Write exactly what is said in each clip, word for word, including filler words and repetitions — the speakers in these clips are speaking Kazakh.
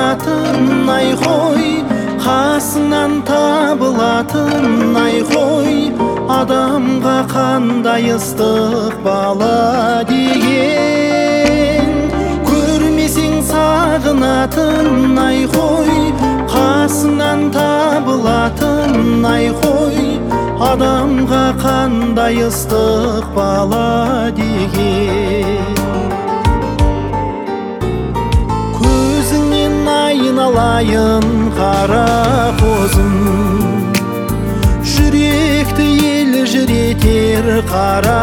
табылатын айхой, қасынан табылатын айхой, адамға қандай ыстық бала деген. Көрмесең сағынатын айхой, қасынан табылатын айхой, адамға қандай ыстық бала деген. Көзіңнен айналайын қара қозым, жүректі елжіретер қара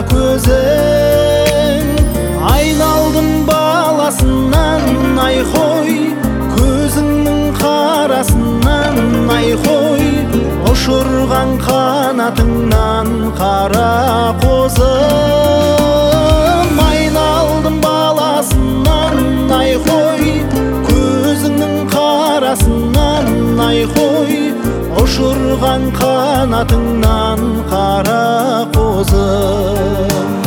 көзің. Айналдым баласынан айхой, көзіңнің қарасынан айхой, ұшырған қанатыңнан қара қозым. Айналдым баласынан айхой, көзіңнің қарасынан айхой, ұшырған қанатыңнан қара қозым.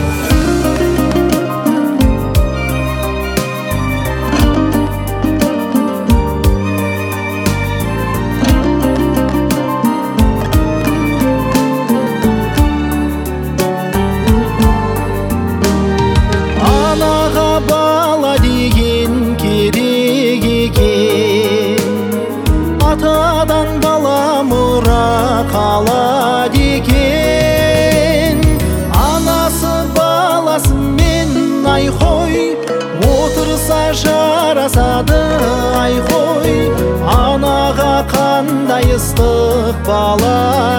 Атадан бала мұра қалады екен. Анасы баласымен айхой, отырса жарасады айхой, анаға қандай ыстық бала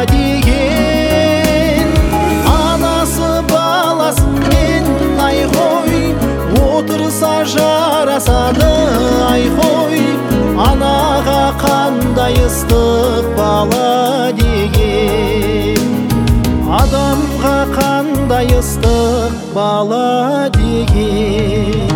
деген. Анасы баласымен айхой, отырса жарасады айхой, анаға қандай ыстық бала деген. Адамға қандай ыстық бала деген.